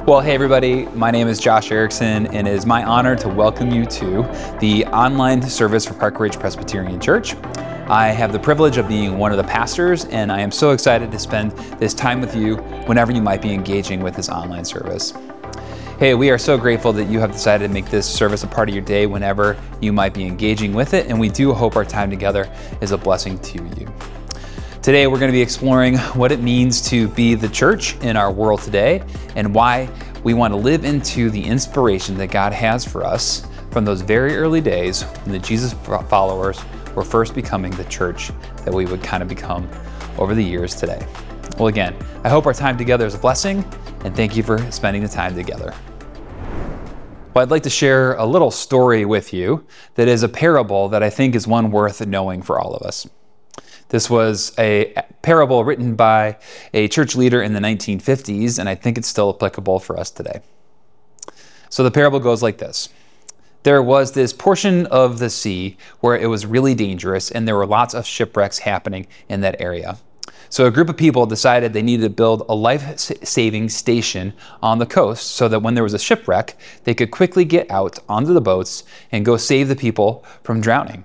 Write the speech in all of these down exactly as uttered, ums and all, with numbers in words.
Well, hey everybody, my name is Josh Erickson, and it is my honor to welcome you to the online service for Park Ridge Presbyterian Church. I have the privilege of being one of the pastors, and I am so excited to spend this time with you whenever you might be engaging with this online service. Hey, we are so grateful that you have decided to make this service a part of your day whenever you might be engaging with it, and we do hope our time together is a blessing to you. Today, we're going to be exploring what it means to be the church in our world today and why we want to live into the inspiration that God has for us from those very early days when the Jesus followers were first becoming the church that we would kind of become over the years today. Well, again, I hope our time together is a blessing, and thank you for spending the time together. Well, I'd like to share a little story with you that is a parable that I think is one worth knowing for all of us. This was a parable written by a church leader in the nineteen fifties, and I think it's still applicable for us today. So the parable goes like this. There was this portion of the sea where it was really dangerous, and there were lots of shipwrecks happening in that area. So a group of people decided they needed to build a life-saving station on the coast so that when there was a shipwreck, they could quickly get out onto the boats and go save the people from drowning.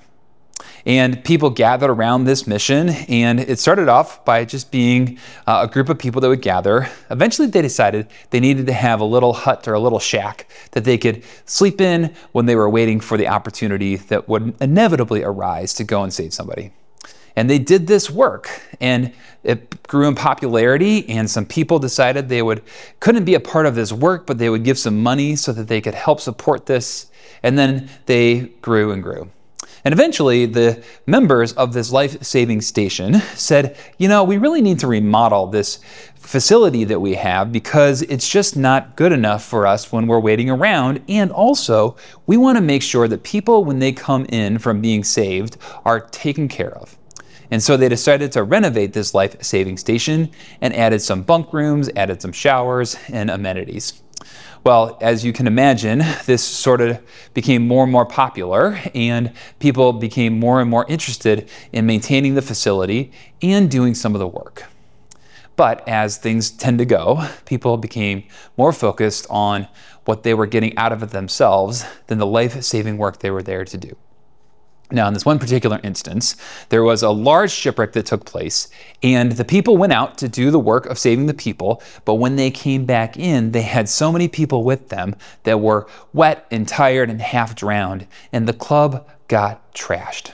And people gathered around this mission, and it started off by just being uh, a group of people that would gather. Eventually they decided they needed to have a little hut or a little shack that they could sleep in when they were waiting for the opportunity that would inevitably arise to go and save somebody. And they did this work, and it grew in popularity, and some people decided they would couldn't be a part of this work, but they would give some money so that they could help support this. And then they grew and grew. And eventually, the members of this life-saving station said, you know, we really need to remodel this facility that we have because it's just not good enough for us when we're waiting around. And also, we want to make sure that people, when they come in from being saved, are taken care of. And so they decided to renovate this life-saving station and added some bunk rooms, added some showers and amenities. Well, as you can imagine, this sort of became more and more popular, and people became more and more interested in maintaining the facility and doing some of the work. But as things tend to go, people became more focused on what they were getting out of it themselves than the life-saving work they were there to do. Now, in this one particular instance, there was a large shipwreck that took place, and the people went out to do the work of saving the people, but when they came back in, they had so many people with them that were wet and tired and half drowned, and the club got trashed.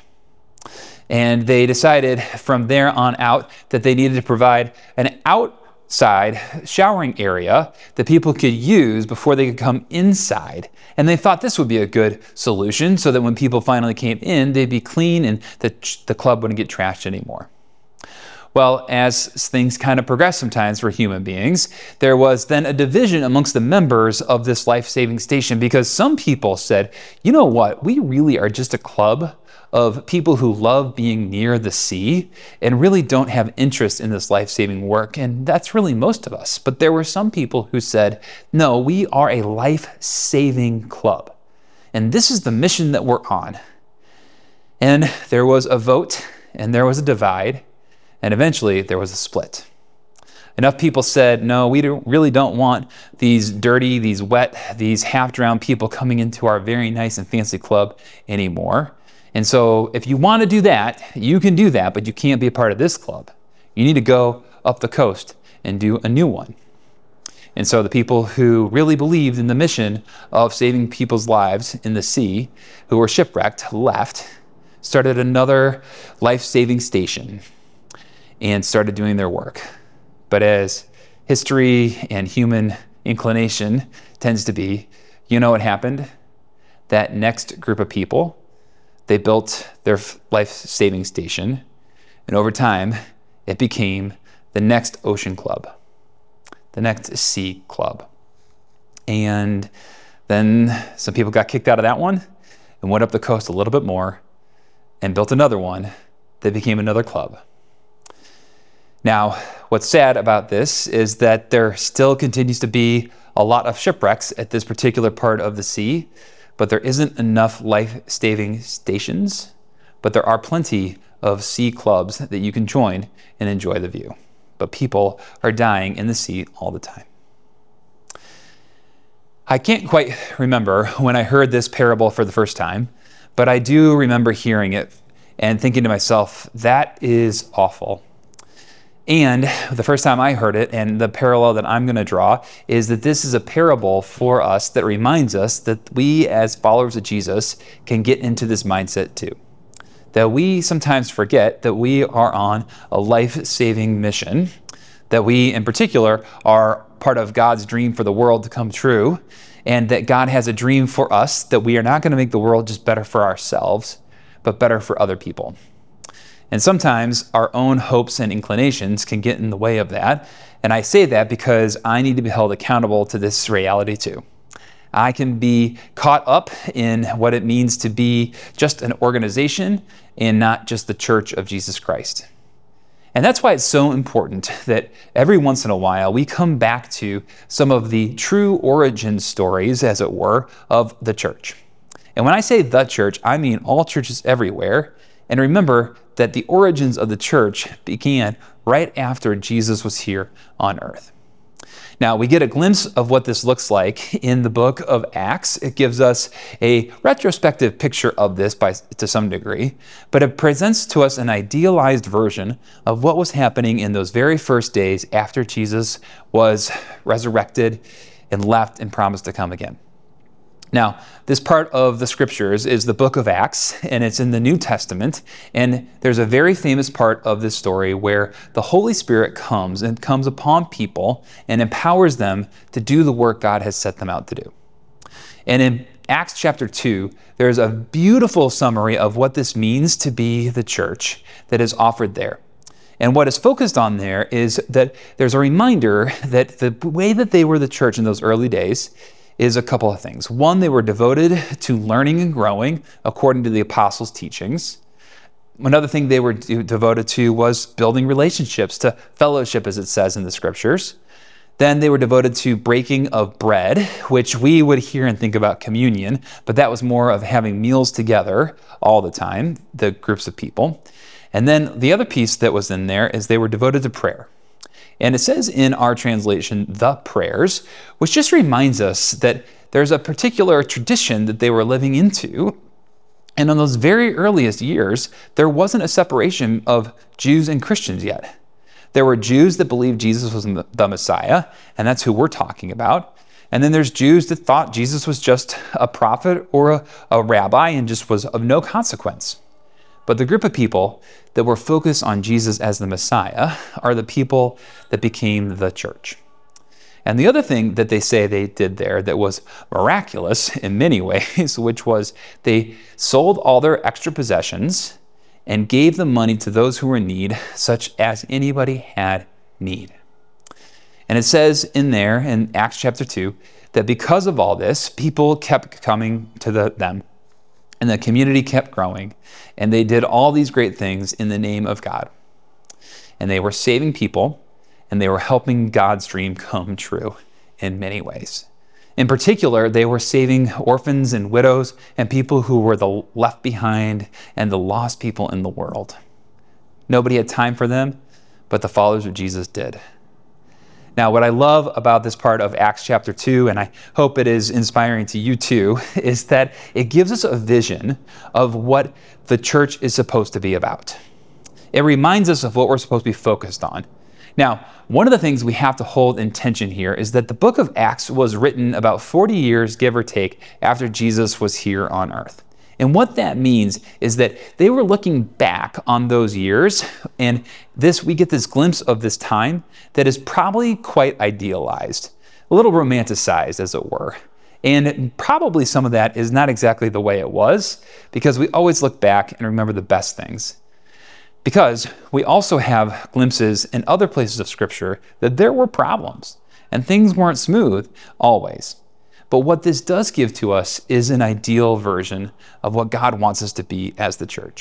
And they decided from there on out that they needed to provide an outside showering area that people could use before they could come inside. And they thought this would be a good solution so that when people finally came in, they'd be clean and the, the club wouldn't get trashed anymore. Well, as things kind of progress sometimes for human beings, there was then a division amongst the members of this life-saving station because some people said, you know what, we really are just a club of people who love being near the sea and really don't have interest in this life-saving work, and that's really most of us. But there were some people who said, no, we are a life-saving club, and this is the mission that we're on. And there was a vote, and there was a divide, and eventually there was a split. Enough people said, no, we don't, really don't want these dirty, these wet, these half-drowned people coming into our very nice and fancy club anymore. And so if you want to do that, you can do that, but you can't be a part of this club. You need to go up the coast and do a new one. And so the people who really believed in the mission of saving people's lives in the sea, who were shipwrecked, left, started another life-saving station and started doing their work. But as history and human inclination tends to be, you know what happened? That next group of people, they built their life-saving station, and over time, it became the next ocean club, the next sea club. And then some people got kicked out of that one and went up the coast a little bit more and built another one that became another club. Now, what's sad about this is that there still continues to be a lot of shipwrecks at this particular part of the sea, but there isn't enough life-saving stations, but there are plenty of sea clubs that you can join and enjoy the view. But people are dying in the sea all the time. I can't quite remember when I heard this parable for the first time, but I do remember hearing it and thinking to myself, that is awful. And the first time I heard it, and the parallel that I'm going to draw, is that this is a parable for us that reminds us that we as followers of Jesus can get into this mindset too. That we sometimes forget that we are on a life-saving mission, that we in particular are part of God's dream for the world to come true, and that God has a dream for us that we are not going to make the world just better for ourselves, but better for other people. And sometimes our own hopes and inclinations can get in the way of that. And I say that because I need to be held accountable to this reality too. I can be caught up in what it means to be just an organization and not just the Church of Jesus Christ. And that's why it's so important that every once in a while we come back to some of the true origin stories, as it were, of the church. And when I say the church, I mean all churches everywhere. And remember that the origins of the church began right after Jesus was here on earth. Now, we get a glimpse of what this looks like in the book of Acts. It gives us a retrospective picture of this by, to some degree, but it presents to us an idealized version of what was happening in those very first days after Jesus was resurrected and left and promised to come again. Now, this part of the scriptures is the book of Acts, and it's in the New Testament, and there's a very famous part of this story where the Holy Spirit comes and comes upon people and empowers them to do the work God has set them out to do. And in Acts chapter two, there's a beautiful summary of what this means to be the church that is offered there. And what is focused on there is that there's a reminder that the way that they were the church in those early days is a couple of things. One, they were devoted to learning and growing according to the apostles' teachings. Another thing they were devoted to was building relationships, to fellowship, as it says in the scriptures. Then they were devoted to breaking of bread, which we would hear and think about communion, but that was more of having meals together all the time, the groups of people. And then the other piece that was in there is they were devoted to prayer. And it says in our translation, the prayers, which just reminds us that there's a particular tradition that they were living into. And in those very earliest years, there wasn't a separation of Jews and Christians yet. There were Jews that believed Jesus was the Messiah, and that's who we're talking about. And then there's Jews that thought Jesus was just a prophet or a, a rabbi and just was of no consequence. But the group of people that were focused on Jesus as the Messiah are the people that became the church. And the other thing that they say they did there that was miraculous in many ways, which was they sold all their extra possessions and gave the money to those who were in need, such as anybody had need. And it says in there in Acts chapter two that because of all this, people kept coming to the, them. And the community kept growing, and they did all these great things in the name of God. And they were saving people, and they were helping God's dream come true in many ways. In particular, they were saving orphans and widows and people who were the left behind and the lost people in the world. Nobody had time for them, but the followers of Jesus did. Now, what I love about this part of Acts chapter two, and I hope it is inspiring to you too, is that it gives us a vision of what the church is supposed to be about. It reminds us of what we're supposed to be focused on. Now, one of the things we have to hold in tension here is that the book of Acts was written about forty years, give or take, after Jesus was here on earth. And what that means is that they were looking back on those years, and this we get this glimpse of this time that is probably quite idealized, a little romanticized, as it were. And probably some of that is not exactly the way it was, because we always look back and remember the best things. Because we also have glimpses in other places of Scripture that there were problems, and things weren't smooth always. But what this does give to us is an ideal version of what God wants us to be as the church.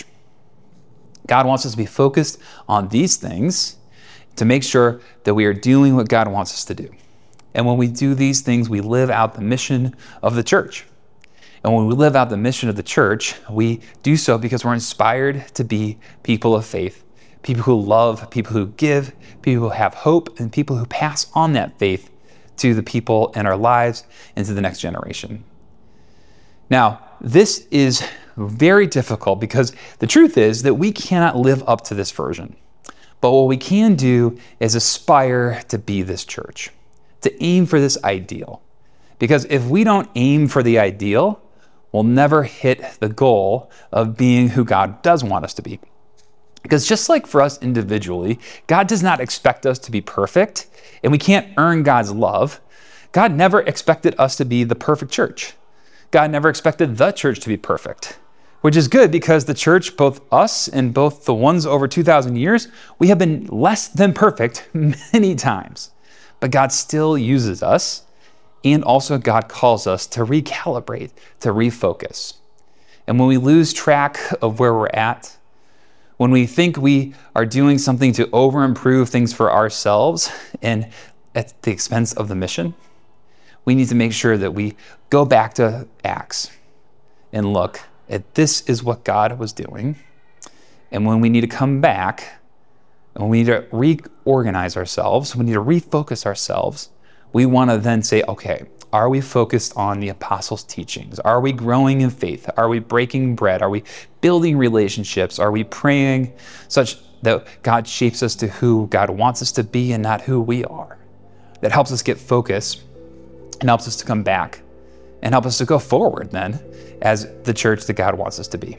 God wants us to be focused on these things to make sure that we are doing what God wants us to do. And when we do these things, we live out the mission of the church. And when we live out the mission of the church, we do so because we're inspired to be people of faith, people who love, people who give, people who have hope, and people who pass on that faith to the people in our lives and to the next generation. Now, this is very difficult because the truth is that we cannot live up to this version. But what we can do is aspire to be this church, to aim for this ideal. Because if we don't aim for the ideal, we'll never hit the goal of being who God does want us to be. Because just like for us individually, God does not expect us to be perfect, and we can't earn God's love. God never expected us to be the perfect church. God never expected the church to be perfect, which is good because the church, both us and both the ones over two thousand years, we have been less than perfect many times. But God still uses us, and also God calls us to recalibrate, to refocus. And when we lose track of where we're at, when we think we are doing something to over-improve things for ourselves and at the expense of the mission, we need to make sure that we go back to Acts and look at this is what God was doing. And when we need to come back and we need to reorganize ourselves, we need to refocus ourselves, we want to then say, okay, are we focused on the apostles' teachings? Are we growing in faith? Are we breaking bread? Are we building relationships? Are we praying such that God shapes us to who God wants us to be and not who we are? That helps us get focused and helps us to come back and help us to go forward then as the church that God wants us to be.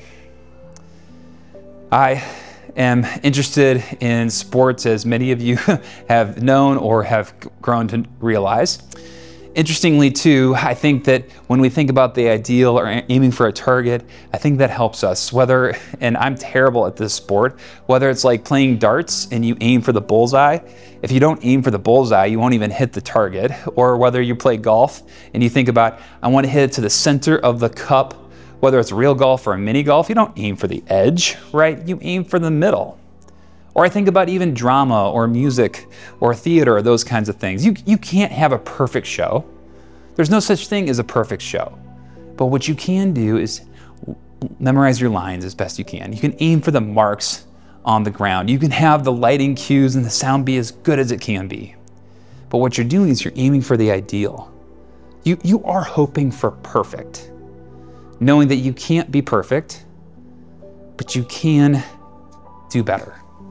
I am interested in sports, as many of you have known or have grown to realize. Interestingly too, I think that when we think about the ideal or aiming for a target, I think that helps us. Whether, and I'm terrible at this sport, whether it's like playing darts and you aim for the bullseye, if you don't aim for the bullseye, you won't even hit the target. Or whether you play golf and you think about, I want to hit it to the center of the cup, whether it's real golf or a mini golf, you don't aim for the edge, right? You aim for the middle. Or I think about even drama or music or theater or those kinds of things. You, you can't have a perfect show. There's no such thing as a perfect show. But what you can do is memorize your lines as best you can. You can aim for the marks on the ground. You can have the lighting cues and the sound be as good as it can be. But what you're doing is you're aiming for the ideal. You, you are hoping for perfect, knowing that you can't be perfect, but you can do better.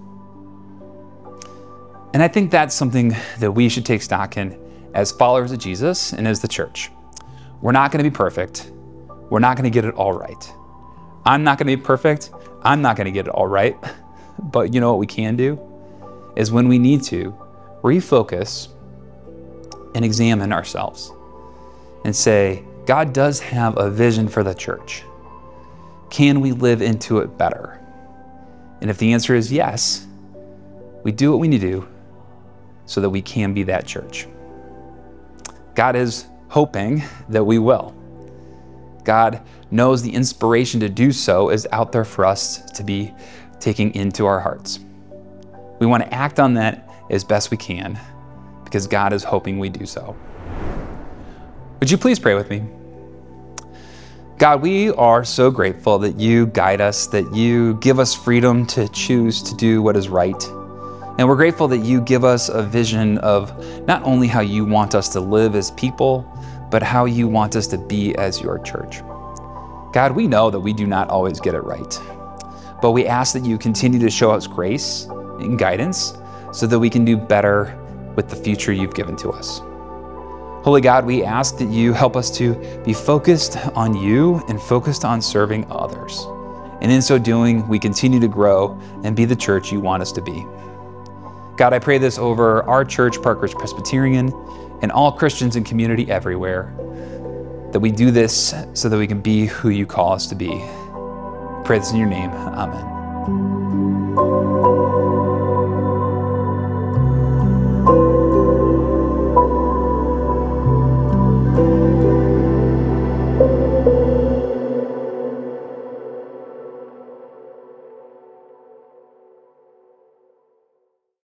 And I think that's something that we should take stock in as followers of Jesus and as the church. We're not going to be perfect. We're not going to get it all right. I'm not going to be perfect. I'm not going to get it all right. But you know what we can do is when we need to refocus and examine ourselves and say, God does have a vision for the church. Can we live into it better? And if the answer is yes, we do what we need to do so that we can be that church. God is hoping that we will. God knows the inspiration to do so is out there for us to be taking into our hearts. We want to act on that as best we can because God is hoping we do so. Would you please pray with me? God, we are so grateful that you guide us, that you give us freedom to choose to do what is right. And we're grateful that you give us a vision of not only how you want us to live as people, but how you want us to be as your church. God, we know that we do not always get it right, but we ask that you continue to show us grace and guidance so that we can do better with the future you've given to us. Holy God, we ask that you help us to be focused on you and focused on serving others. And in so doing, we continue to grow and be the church you want us to be. God, I pray this over our church, Park Ridge Presbyterian, and all Christians and community everywhere, that we do this so that we can be who you call us to be. I pray this in your name. Amen.